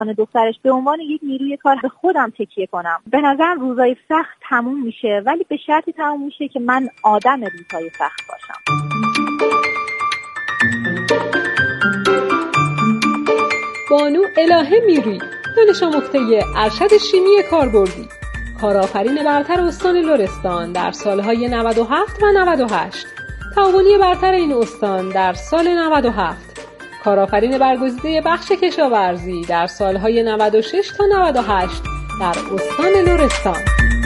دخترش به عنوان یک نیروی کار به خودم تکیه کنم. به نظرم روزای سخت تموم میشه، ولی به شرطی تموم میشه که من آدم روزهای سخت باشم. بانو الهه میری، دانش آموخته ارشد شیمی کاربردی، کارآفرین برتر استان لرستان در سالهای 97 و 98، تعاونی برتر این استان در سال 97، کارآفرین برگزیده بخش کشاورزی در سالهای 96 تا 98 در استان لرستان.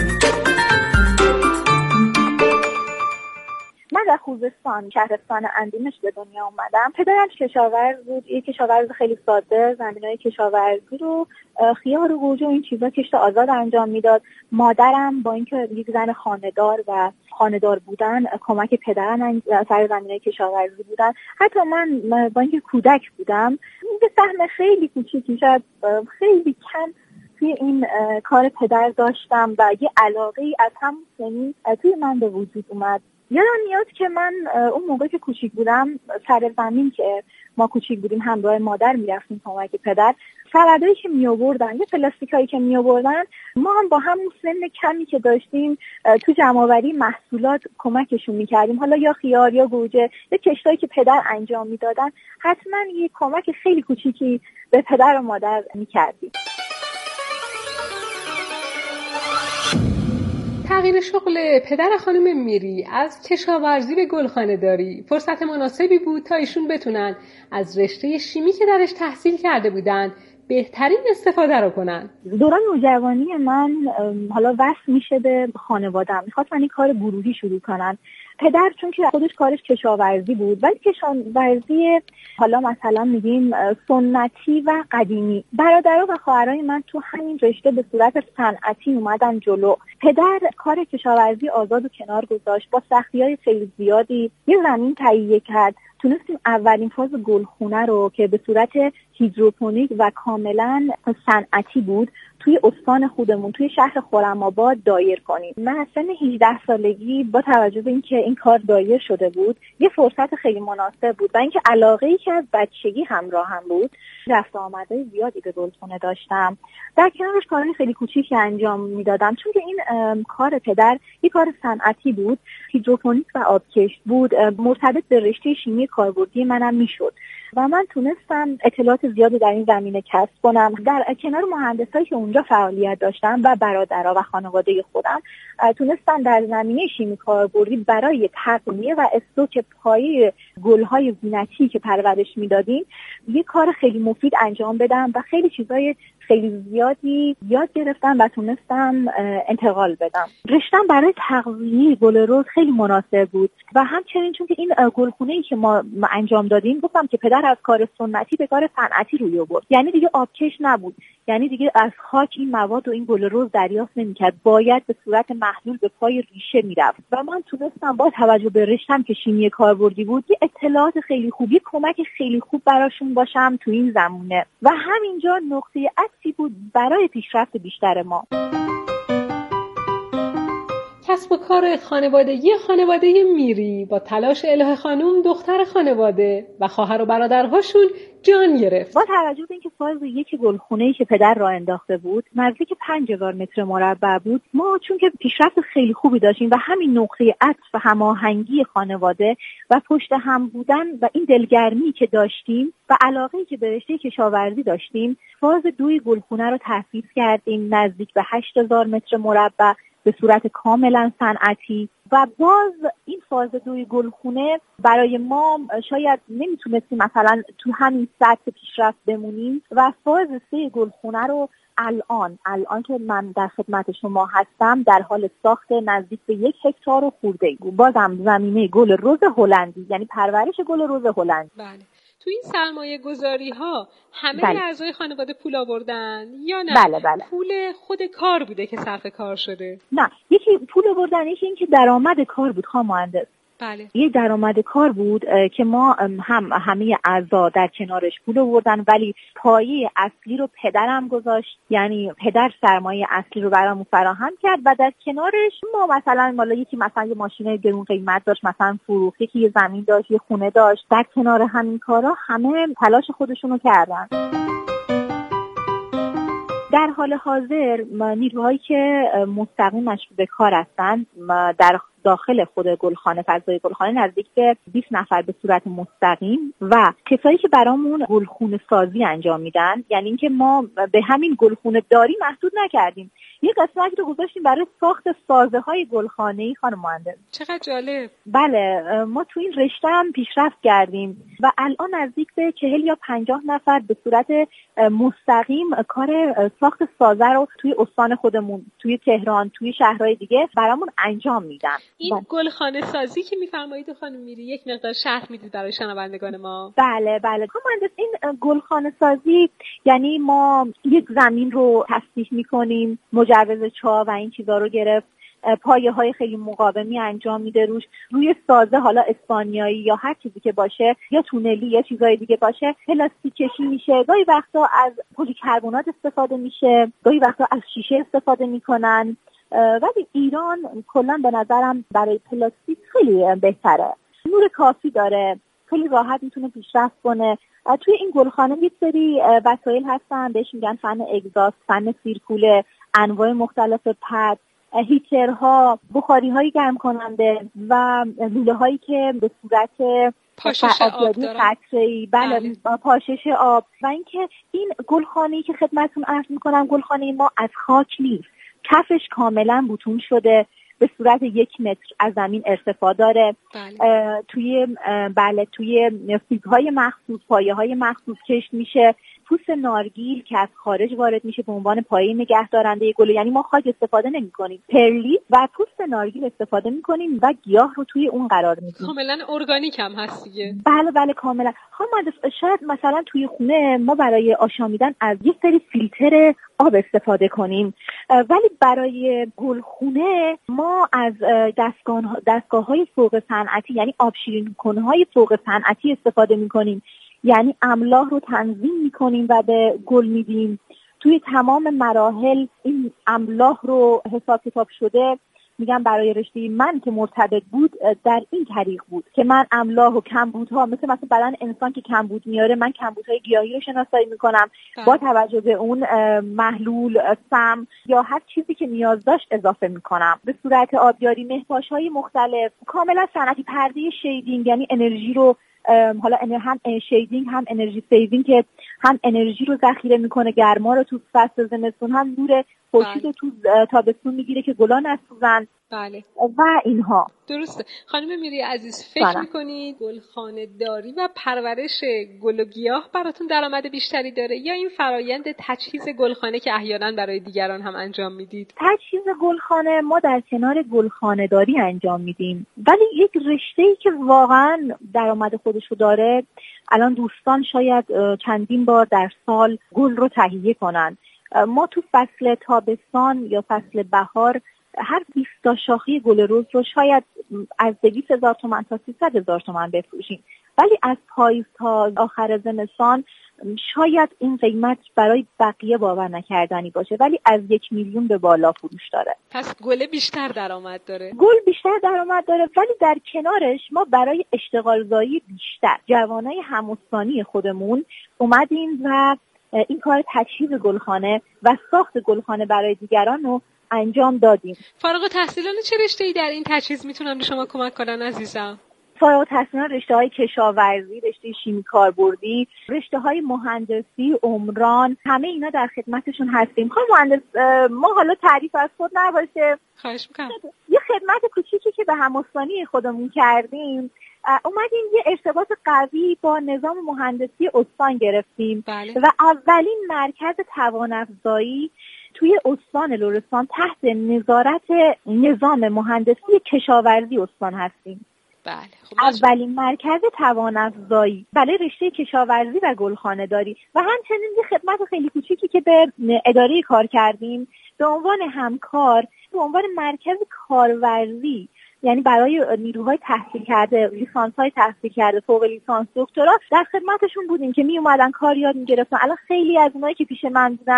من در خوزستان شهرستان اندیمش به دنیا اومدم. پدرم کشاورز بود، یک کشاورز خیلی ساده، زمینای کشاورزی رو خیار و گوجه و این چیزا کشت آزاد انجام میداد. مادرم با اینکه یک زن خانه‌دار بودن کمک پدرم سر زمینای کشاورزی بودن. حتی من با اینکه کودک بودم به سهم خیلی کوچیکی، شاید خیلی کم توی این کار پدر داشتم و یه علاقه‌ای از همون سنی توی من به وجود اومد. یادم میاد که من اون موقع که کوچیک بودم سر زمین که ما کوچیک بودیم همراه مادر میرفتیم کمک پدر، سردایی که میآوردن یا پلاستیکایی که میآوردن ما هم با همون سن کمی که داشتیم تو جمع‌آوری محصولات کمکشون میکردیم، حالا یا خیار یا گوجه یا کشتایی که پدر انجام میدادن، حتما یه کمک خیلی کوچیکی به پدر و مادر میکردیم. تغییر شغل پدر خانم میری از کشاورزی به گلخانه‌داری فرصت مناسبی بود تا ایشون بتونن از رشته شیمی که درش تحصیل کرده بودن بهترین استفاده رو کنن. دوران نوجوانی من حالا وصل میشه به خانواده‌ام، می‌خواستن این کار گروهی شروع کنن. پدر چون که خودش کارش کشاورزی بود، ولی کشاورزی حالا مثلا میگیم سنتی و قدیمی. برادرها و خواهرای من تو همین رشته به صورت صنعتی اومدن جلو. پدر کار کشاورزی آزاد و کنار گذاشت، با سختی‌های خیلی زیادی یه زمین تهیه کرد. تونستیم اولین فاز گلخونه رو که به صورت هیدروپونیک و کاملا صنعتی بود توی استان خودمون توی شهر خرم‌آباد دایر کنیم. من از سن 18 سالگی با توجه به اینکه این کار دایر شده بود یه فرصت خیلی مناسب بود و اینکه علاقه‌ای که از بچگی همراهم بود، رفت آمدهای زیادی به گلخونه داشتم. در کنارش کارهای خیلی کوچیکی انجام میدادم چون که این کار پدر یه کار صنعتی بود، هیدروپونیک و آبکشت بود، مرتبط به رشته شیمی کاربردی منم میشد و من تونستم اطلاعات زیادی در این زمینه کسب کنم. در کنار مهندسایی که اونجا فعالیت داشتم و برادرها و خانواده خودم تونستم در زمینه شیمی کاربردی برای تقویه و استوک پایه گل‌های زینتی که پرورش میدادیم یه کار خیلی مفید انجام بدم و خیلی چیزای خیلی زیادی یاد گرفتم و تونستم انتقال بدم. رشتم برای تقویه گل رز خیلی مناسب بود و همچنین چون که این گلخونه‌ای که ما انجام دادیم گفتم که پدر از کار سنتی به کار صنعتی روی آورد، یعنی دیگه آبکش نبود، یعنی دیگه از خاک این مواد و این گل رز دریافت نمی‌کرد، باید به صورت محلول به پای ریشه میرفت و من تونستم با توجه به رشتم که شیمی کاربردی بود یه اطلاعات خیلی خوبی، کمک خیلی خوب براشون باشم تو این زمینه و همینجا نقطه عطفی بود برای پیشرفت بیشتر ما. کسب و کار خانواده میری با تلاش الهه خانم دختر خانواده و خواهر و برادرهاشون جان گرفت. با توجه به اینکه فاز یک گلخونه‌ای که پدر راه انداخته بود نزدیک 5000 متر مربع بود، ما چون که پیشرفت خیلی خوبی داشتیم و همین نقطه عطف و هماهنگی خانواده و پشت هم بودن و این دلگرمی که داشتیم و علاقه‌ای که به رشته کشاورزی داشتیم، فاز 2 گلخونه رو تأسیس کردیم نزدیک به 8000 متر مربع به صورت کاملا صنعتی و باز این فاز 2 گلخونه برای ما شاید نمیتونستیم مثلا تو همین سطح پیشرفت بمونیم و فاز 3 گلخونه رو الان که من در خدمت شما هستم در حال ساخت نزدیک به 1 هکتار و خورده، بازم زمینه گل رز هلندی، یعنی پرورش گل رز هلندی. بله. تو این سرمایه گذاری ها همه اعضای خانواده پول آوردن یا نه؟ بله. پول خود کار بوده که صرف کار شده؟ نه، یکی پول آوردن، یکی این که درآمد کار بود خانم مهندس. بله. یه درآمد کار بود که ما همه اعضا در کنارش پول آوردن، ولی پایه اصلی رو پدرم گذاشت، یعنی پدر سرمایه اصلی رو برامون فراهم کرد و در کنارش ما مثلا یکی مثلا یه ماشین گرون قیمت داشت، مثلا فروخت، یکی یه زمین داشت، یه خونه داشت. در کنار همین کارا همه تلاش خودشونو کردن. در حال حاضر نیروهایی که مستقیم مشغول به کار هستند در داخل خود گلخانه، فضای گلخانه، نزدیک به 20 نفر به صورت مستقیم و کسایی که برامون گلخونه سازی انجام میدن. یعنی اینکه ما به همین گلخونه داری محدود نکردیم، یه قسمتی رو گذاشتیم برای ساخت سازه های گلخانه‌ای. خانم مهندس چقدر جالب. بله، ما تو این رشته هم پیشرفت کردیم و الان نزدیک به 40 یا 50 نفر به صورت مستقیم کار ساخت سازه رو توی استان خودمون، توی تهران، توی شهرهای دیگه برامون انجام میدن. این گلخانه سازی که میفرمایید خانم میری یک مقدار شرح میدید برای شنوندگان ما؟ بله. مهندس، این گلخانه سازی یعنی ما یک زمین رو تصحیح میکنیم، مجوز چاه و این چیزا رو گرفت، پایه های خیلی مقاومی انجام میده روی سازه، حالا اسپانیایی یا هر چیزی که باشه یا تونلی یا چیزای دیگه باشه، پلاستیک کشی میشه، گاهی وقتا از پلیکربنات استفاده میشه، گاهی وقتا از شیشه استفاده میکنن. ولی ایران کلا به نظرم برای پلاستیک خیلی بهتره، نور کافی داره، خیلی راحت میتونه پیشرفت کنه. توی این گلخانه یک سری وسایل هستن بهش میگن فن اگزاست، فن سیرکوله، انواع مختلف پد، هیترها، بخاری‌های گرم کننده و لوله‌هایی که به صورت پاشش آب دارن. بله، پاشش آب. و اینکه این گلخانه‌ای که خدمتتون عرض می‌کنم، گلخانه ما از خاک نیست، کفش کاملا بتون شده، به صورت 1 متر از زمین ارتفاع داره. توی فیبرهای مخصوص، پایه‌های مخصوص کشت میشه. پوست نارگیل که از خارج وارد میشه به عنوان پایه نگهدارنده گل، یعنی ما خاک استفاده نمی‌کنیم، پرلیت و پوست نارگیل استفاده می‌کنیم و گیاه رو توی اون قرار میدیم. کاملا ارگانیک هم هست دیگه. بله کاملا. شاید مثلا توی خونه ما برای آشامیدن از یک سری فیلتر آب استفاده کنیم، ولی برای گلخونه ما از دستگاه‌های فوق صنعتی، یعنی آب شیرین کنهای فوق صنعتی استفاده می‌کنیم. یعنی املاح رو تنظیم می‌کنیم و به گل میدیم. توی تمام مراحل این املاح رو حساب کتاب شده، میگم برای رشته من که مرتبط بود در این طریق بود که من املاح و کمبودها، مثلا بدن انسان که کمبود میاره، من کمبودهای گیاهی رو شناسایی میکنم، با توجه به اون محلول، سم یا هر چیزی که نیاز داشت اضافه میکنم. به صورت آبیاری مهپاشهای مختلف، کاملا صنعتی، پرده شیدینگ، یعنی انرژی رو حالا هم شیدینگ هم انرژی سیوینگ که هم انرژی رو ذخیره میکنه، گرما رو تو فصل زمستون، هم نور خورشید رو تو تابستون میگیره که گلا نسوزن. بله. و اینها. درسته. خانم میری عزیز، فکر میکنید گلخانه داری و پرورش گل و گیاه براتون درآمد بیشتری داره یا این فرایند تجهیز گلخانه که احیانا برای دیگران هم انجام میدید؟ تجهیز گلخانه ما در کنار گلخانه داری انجام میدیم، ولی یک رشته‌ای که واقعا درآمد خودشو داره، الان دوستان شاید چندین بار در سال گل رو تهیه کنن. ما تو فصل تابستان یا فصل بهار هر 20 تا شاخه گل رز رو شاید از 200,000 تومان تا 300,000 تومان بفروشیم، ولی از پاییز تا آخر زمستان شاید این قیمت برای بقیه باور نکردنی باشه، ولی از 1 میلیون به بالا فروش داره. پس گل بیشتر درآمد داره. گل بیشتر درآمد داره، ولی در کنارش ما برای اشتغالزایی بیشتر جوانای هم‌استانی خودمون اومدیم و این کار تجهیز گلخانه و ساخت گلخانه برای دیگران رو انجام دادیم. فارغ التحصیلان چه رشته‌ای در این تجهیز میتونن به شما کمک کنن عزیزم؟ فارغ التحصیلان رشته‌های کشاورزی، رشته شیمی کاربردی، رشته‌های مهندسی، عمران، همه اینا در خدمتشون هستیم. خانم مهندس، ما حالا تعریف از خود نباشه، خواهش می‌کنم. یه خدمت کوچیکی که به هم‌استانی خودمون کردیم، اومدیم یه ارتباط قوی با نظام مهندسی استان گرفتیم. بله. و اولین مرکز توان‌افزایی توی استان لرستان تحت نظارت نظام مهندسی کشاورزی استان هستیم. بله. اولین مرکز توان‌افزایی برای رشته کشاورزی و گلخانه داری و همچنین یه خدمت خیلی کوچیکی که به اداره کار کردیم به عنوان همکار، به عنوان مرکز کارورزی، یعنی برای نیروهای تحصیل کرده، لیسانس‌های تحصیل کرده، فوق لیسانس، دکترا، در خدمتشون بودیم که می اومدن کار یاد می‌گرفتن. الان خیلی از اونایی که پیش من بودن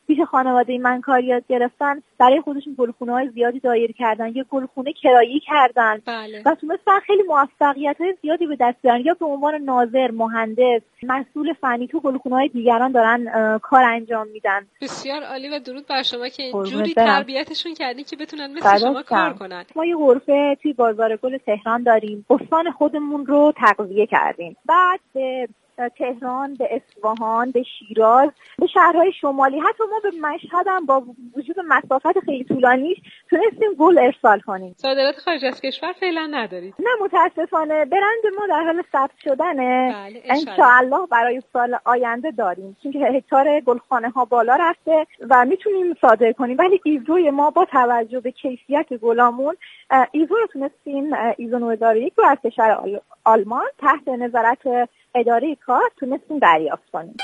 پیش خانواده من کار یاد گرفتن، برای خودشون گلخونه‌های زیادی دایر کردن، یه گلخونه کرایی کردن و تونستن خیلی موفقیت‌های زیادی به دست بیارن، یا به عنوان ناظر، مهندس، مسئول فنی تو گلخونه‌های دیگران دارن کار انجام میدن. بسیار عالی و درود بر شما که اینجوری تربیتشون کردین که بتونن مثل شما کار کنن. ما یه غرفه توی بازار گل تهران داریم، استان خودمون رو تغذیه کردیم. بعد به تهران، به اصفهان، به شیراز، به شهرهای شمالی، حتی ما به مشهد هم با وجود مسافت خیلی طولانیش تونستیم گل ارسال کنیم. صادرات خارج از کشور فعلا ندارید؟ نه متاسفانه، برند ما در حال ثبت شدنه. انشاءالله برای سال آینده داریم، چون هکتار گلخانه ها بالا رفته و میتونیم صادر کنیم، ولی ایزوی ما با توجه به کیفیت گلامون ایزو رو تونستیم، ایزو 9001 رو از کشور آلمان تحت نظارت اداره کار تونستیم دریافت کنیم.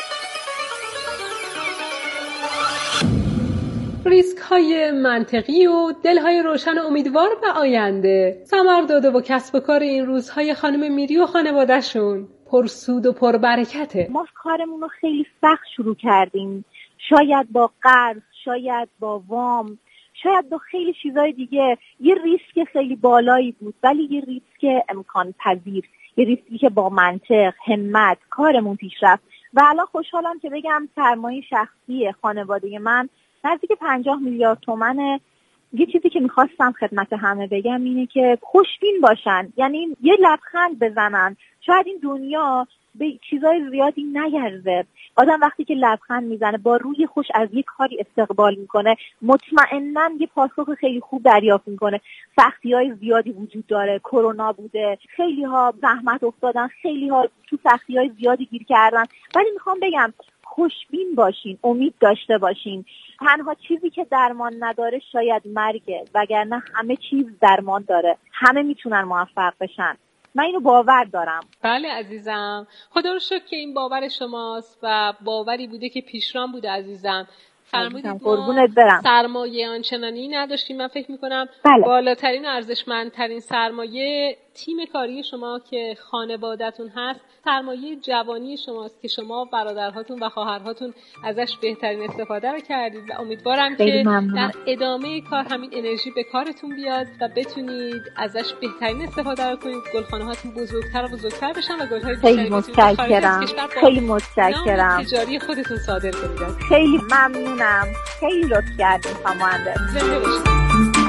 ریسک های منطقی و دل های روشن و امیدوار به آینده ثمر داده و کسب و کار این روزهای خانم میری و خانواده‌شون پرسود و پربرکته. ما کارمون رو خیلی سخت شروع کردیم، شاید با قرض، شاید با وام، شاید با خیلی چیزای دیگه. یه ریسک خیلی بالایی بود، ولی یه ریسک امکان پذیر، یه ریسکی که با منطق، همت کارمون پیش رفت و الان خوشحالم که بگم سرمایه شخصی خانواده من نزدیک 50 میلیارد تومنه. یه چیزی که میخواستم خدمت همه بگم اینه که خوشبین باشن، یعنی یه لبخند بزنن. شاید این دنیا به چیزای زیادی نیرزه. آدم وقتی که لبخند میزنه، با روی خوش از یه کاری استقبال میکنه، مطمئناً یه پاسخ خیلی خوب دریافت میکنه. سختی‌های زیادی وجود داره، کرونا بوده، خیلی ها زحمت افتادن، خیلی ها تو سختی‌های زیادی گیر کردن، ولی میخوام بگم خوشبین باشین، امید داشته باشین. تنها چیزی که درمان نداره شاید مرگه، وگرنه همه چیز درمان داره، همه میتونن موفق بشن. من اینو باور دارم. بله عزیزم، خدا رو شکر که این باور شماست و باوری بوده که پیشران بوده عزیزم. فرمودید قربونت برم. سرمایه آنچنانی نداشتیم. من فکر میکنم بالاترین و ارزشمندترین سرمایه تیم کاری شما که خانواده‌تون هست، سرمایه جوانی شماست که شما برادرهاتون و خواهرهاتون ازش بهترین استفاده رو کردید و امیدوارم که در ادامه کار همین انرژی به کارتون بیاد و بتونید ازش بهترین استفاده رو کنید. گلخانه‌هاتون بزرگتر و بزرگتر بشن و گل‌های خیلی متشکرم. خیلی متشکرم. تجاری خودتون صادر کنید. خیلی ممنونم. خیلی لطف کردین خانواده. زنده باشید.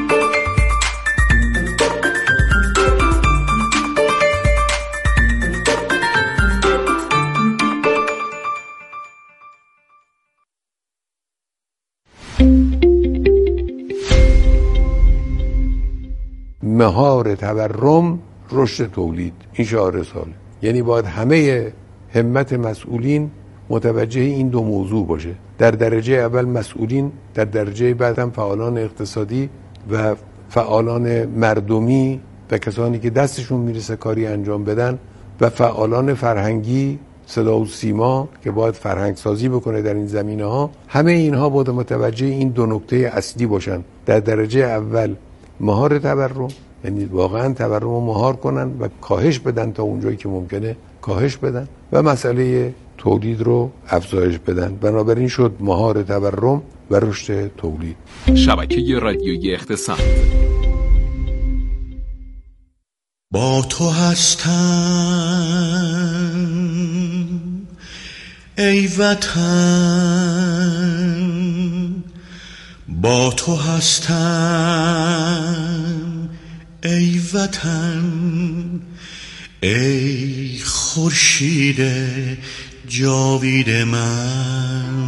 مهار تورم رشد تولید، این شعار ساله. یعنی باید همه همت مسئولین متوجه این دو موضوع باشه. در درجه اول مسئولین، در درجه بعد هم فعالان اقتصادی و فعالان مردمی و کسانی که دستشون میرسه کاری انجام بدن و فعالان فرهنگی، صدا و سیما که باید فرهنگ سازی بکنه در این زمینه ها. همه اینها باید متوجه این دو نکته اصلی باشن. در درجه اول مهار تورم، یعنی واقعا تورم رو مهار کنن و کاهش بدن، تا اونجایی که ممکنه کاهش بدن و مسئله تولید رو افزایش بدن. بنابراین شد مهار تورم و رشد تولید. شبکه رادیویی اقتصاد. با تو هستم ای وطن، با تو هستم ای وطن، ای خورشید جاوید من.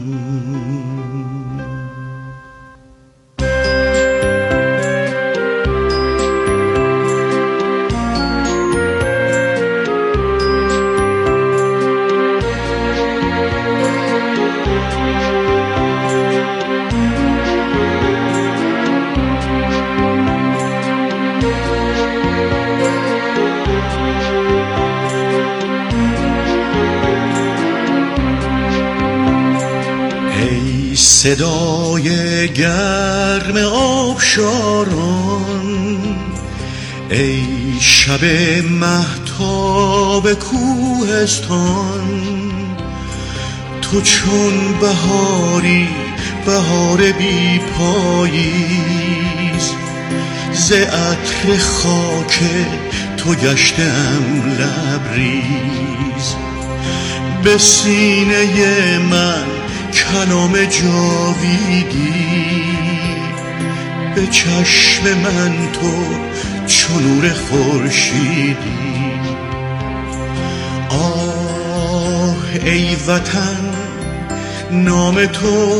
صدای گرم آبشاران، ای شب مهتاب کوهستان، تو چون بهاری بهار بی پاییز، ز عطر خاک تو گشتم لبریز. به سینه من کلام جاویدی، به چشم من تو چون نور خورشیدی. آه ای وطن نام تو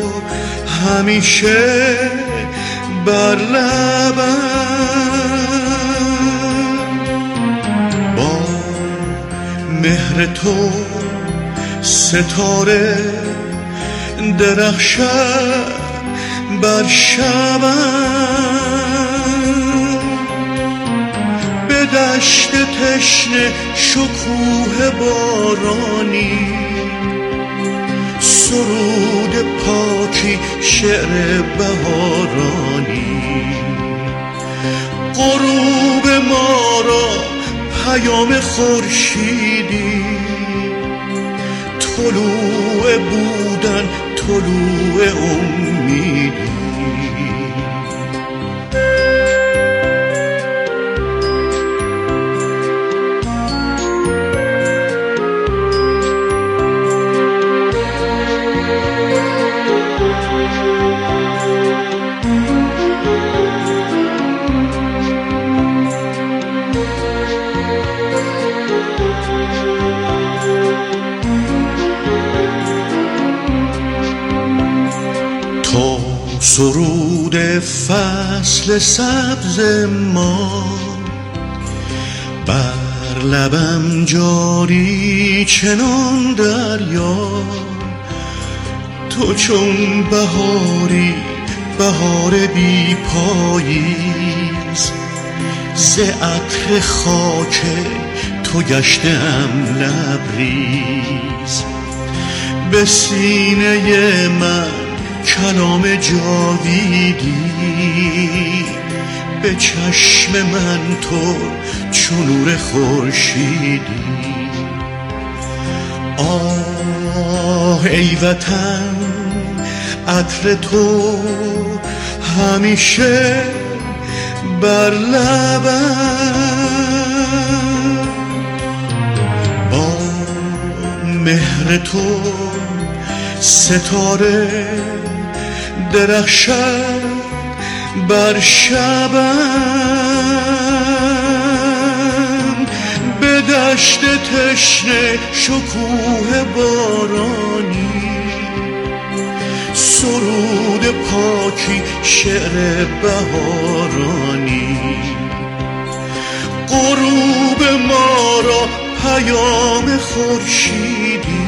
همیشه بر لبم، با مهر تو ستاره درخشد بر شبم. به دشت تشنه شکوه بارانی، سرود پاکی شعر بهارانی. غروب ما را پیام خورشیدی، طلوع بودن طلوع امیدی. سرود فصل سبز ما بر لبم جاری چنان دریا. تو چون بهاری بهار بی پاییز، ز عطر خاک تو گشتم لبریز. به سینه من کلام جاویدی، به چشم من تو چون نور خورشیدی. آه ای وطن عطر تو همیشه بر لبم، با مهر تو ستاره درخشد بر شبم. به دشت تشنه شکوه بارانی، سرود پاکی شعر بهارانی. غروب ما را پیام خورشیدی،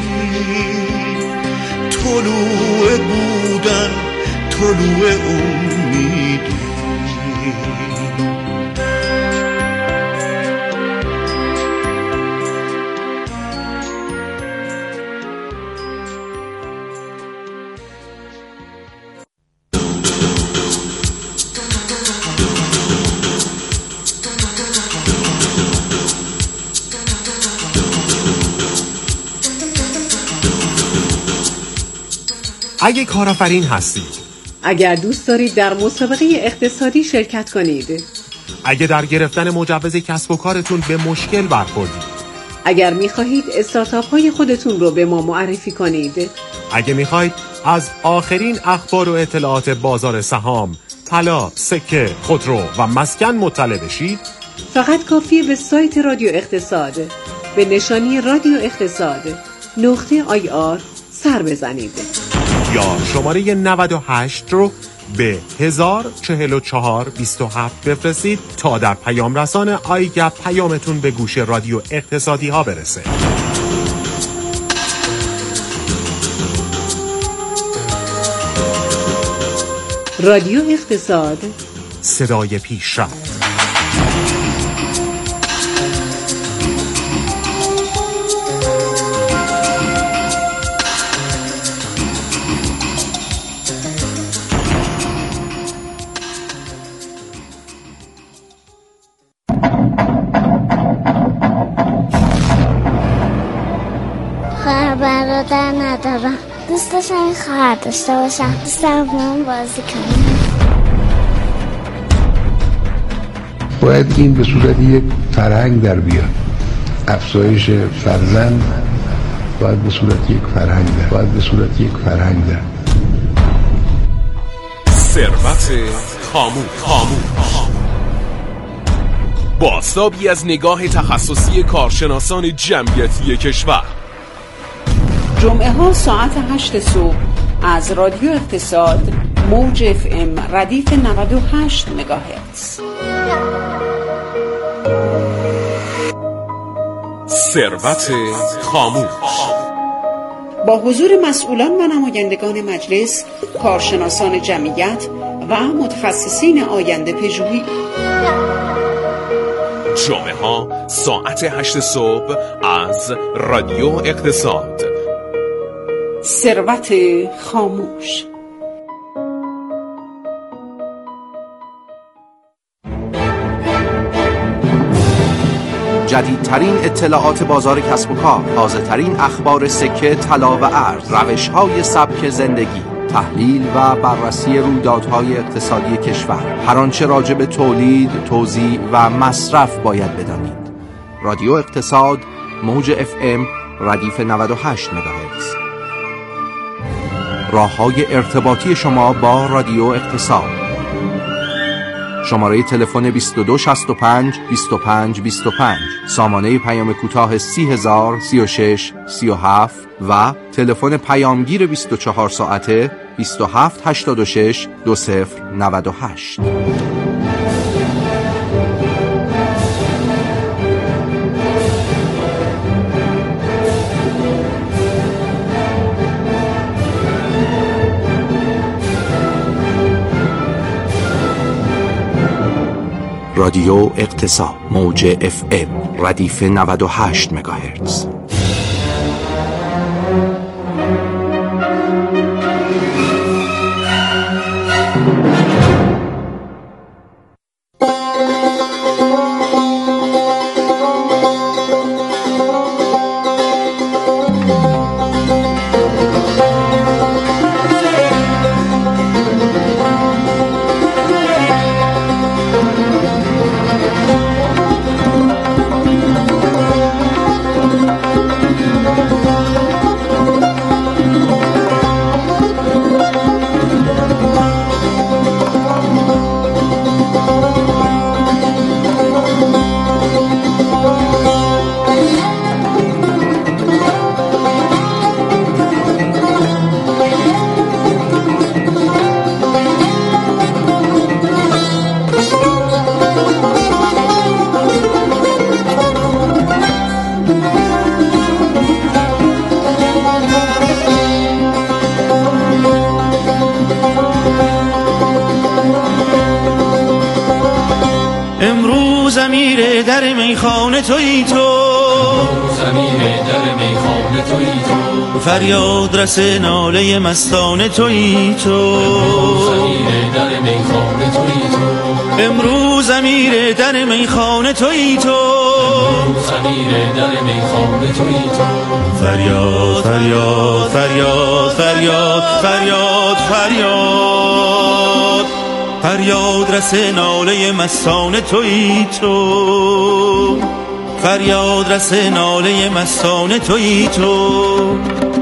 طلوع بودن طلوع امیدی. اگه کارآفرین هستید، اگر دوست دارید در مسابقه اقتصادی شرکت کنید، اگه در گرفتن مجوز کسب و کارتون به مشکل برخوردید، اگر می‌خواهید استارتاپ‌های خودتون رو به ما معرفی کنید، اگه می‌خواهید از آخرین اخبار و اطلاعات بازار سهام، طلا، سکه، خودرو و مسکن مطلع بشید، فقط کافیه به سایت رادیو اقتصاد به نشانی رادیو اقتصاد .ir سر بزنید یا شماره 98 رو به 104427 بفرستید تا در پیام رسان آیگپ پیامتون به گوش رادیو اقتصادی ها برسه. رادیو اقتصاد، صدای پیشرفت. خبر برادر ندارم. دوست داشتم خواهر داشته باشم. دوست دارم با هم بازی کنم. باید این به صورت یک فرهنگ در بیاد. افزایش فرزند باید به صورت یک فرهنگ در. ثروت خاموش. بازتابی از نگاه تخصصی کارشناسان جمعیتی کشور. جمعه ها ساعت 8 صبح از رادیو اقتصاد موج FM ردیف 98 مگاهرتز. ثروت خاموش با حضور مسئولان و نمایندگان مجلس، کارشناسان جمعیت و متخصصین آینده پژوهی. جمعه ها ساعت 8 صبح از رادیو اقتصاد. ثروت خاموش. جدیدترین اطلاعات بازار کسب و کار، تازه‌ترین اخبار سکه، طلا و ارز، روش‌های سبک زندگی، تحلیل و بررسی رویدادهای اقتصادی کشور، هر آنچه راجع به تولید، توزیع و مصرف باید بدانید. رادیو اقتصاد، موج FM ردیف 98 مگاهرتز. راه‌های ارتباطی شما با رادیو اقتصاد: شماره تلفن 2265 25 25، سامانه پیام کوتاه 30000 36 37 و تلفن پیامگیر 24 ساعته 2786 2098. رادیو اقتصاد، موج FM ردیف 98 مگاهرتز. میخانه تویی تو، زمین در میخانه تویی تو، فریاد رس ناله مستانه تویی تو، زمین در میخانه تویی تو، امروز امیر در میخانه تویی تو، امروز امیر در میخانه تویی تو، فریاد فریاد فریاد فریاد فریاد فریاد فریاد رس ناله مستانه تویی تو، فریاد رس ناله مستانه تویی تو.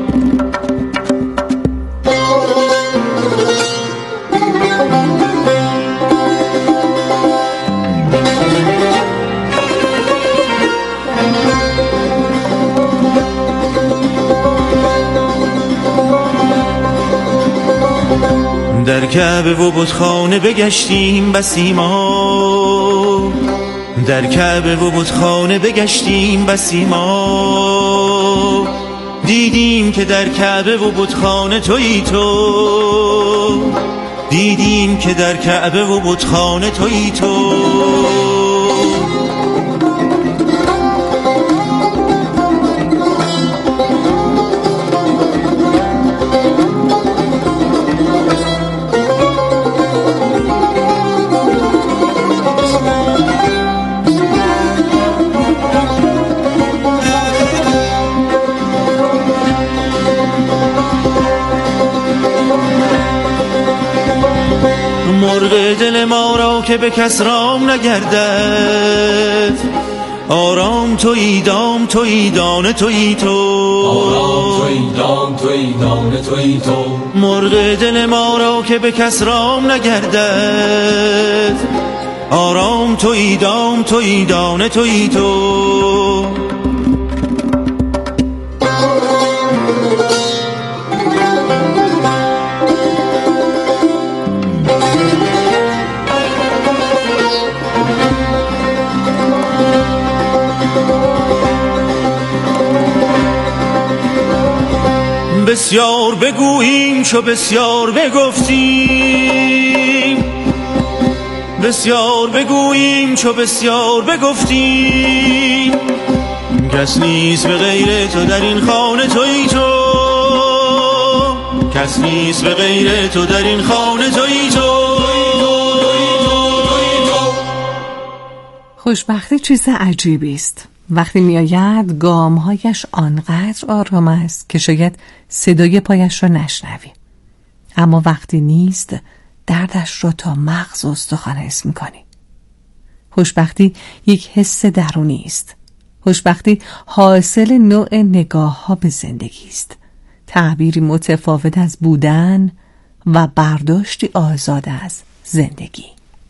در کعبه و بتخانه بگشتیم بسی ما، در کعبه و بتخانه بگشتیم بسی ما، دیدیم که در کعبه و بتخانه تویی تو، دیدیم که در کعبه و بتخانه تویی تو. مرغ دل ما را که به کس رام نگردد، آرام تویی دام تویی دانه تویی تو، آرام تویی دام تویی دانه تویی تو. مرغ دل ما را که به کس رام نگردد، آرام تویی دام تویی دانه تویی تو. بسیار بگوییم چو بسیار بگفتیم، بسیار بگوییم چو بسیار بگفتیم، کس نیست به غیر تو در این خانه تویی تو، کس نیست به غیر تو در این خانه تویی تو. خوشبختی چیز عجیبی است. وقتی میآید گامهایش آنقدر آرام است که شاید صدای پایش را نشنوی، اما وقتی نیست دردش را تا مغز استخوان حس می‌کنی. خوشبختی یک حس درونی است. خوشبختی حاصل نوع نگاه‌ها به زندگی است، تعبیری متفاوت از بودن و برداشتی آزاد از زندگی.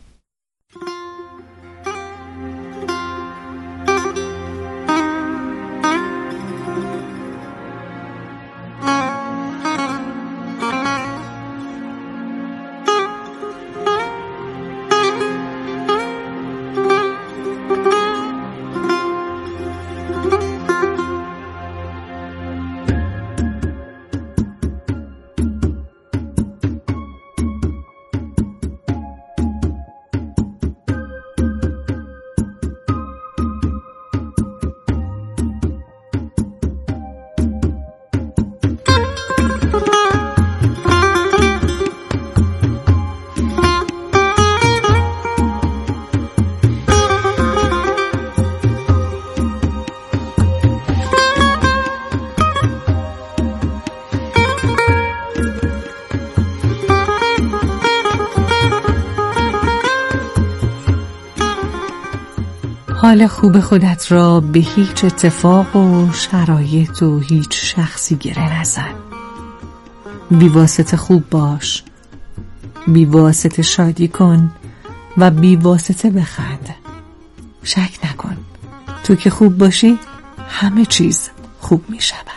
حال خوب خودت را به هیچ اتفاق و شرایط و هیچ شخصی گره نزن. بی واسطه خوب باش، بی واسطه شادی کن و بی واسطه بخند. شک نکن، تو که خوب باشی همه چیز خوب می شود.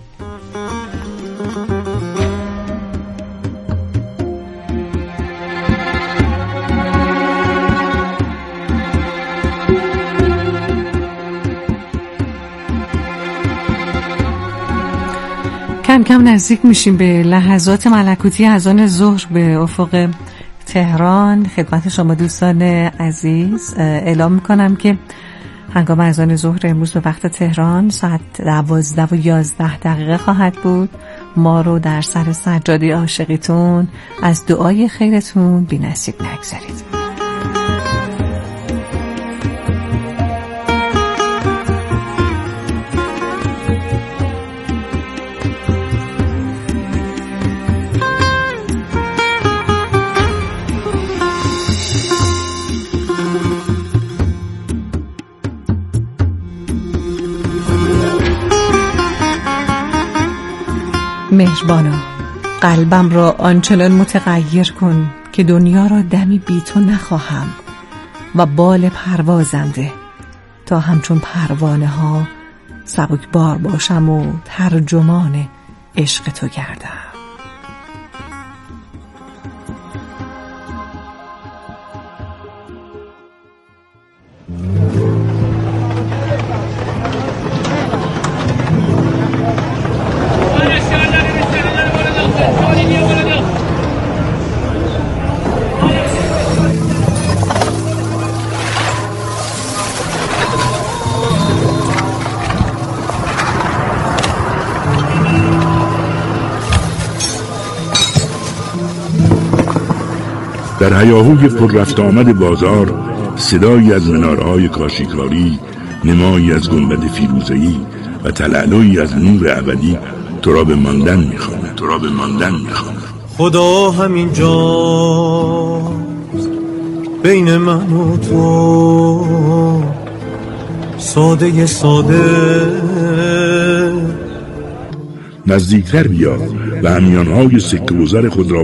کم کم نزدیک میشیم به لحظات ملکوتی اذان ظهر به افق تهران. خدمت شما دوستان عزیز اعلام میکنم که هنگام اذان ظهر امروز به وقت تهران ساعت 12:11 خواهد بود. ما رو در سر سجاده عاشقیتون از دعای خیرتون بی نصیب نگذارید. مهربانا، قلبم را آنچنان متغیر کن که دنیا را دمی بی تو نخواهم و بال پروازم ده تا همچون پروانه ها سبکبار باشم و ترجمان عشق تو گردم. در هیاهوی پر رفت آمد بازار صدایی از منارهای کاشیکاری، نمایی از گنبد فیروزه‌ای و تلالویی از نور ابدی تو را به ماندن می‌خواند. خدا همین جا بین من و تو، ساده ساده نزدیکتر بیا و همیانهای سکه گذر خود را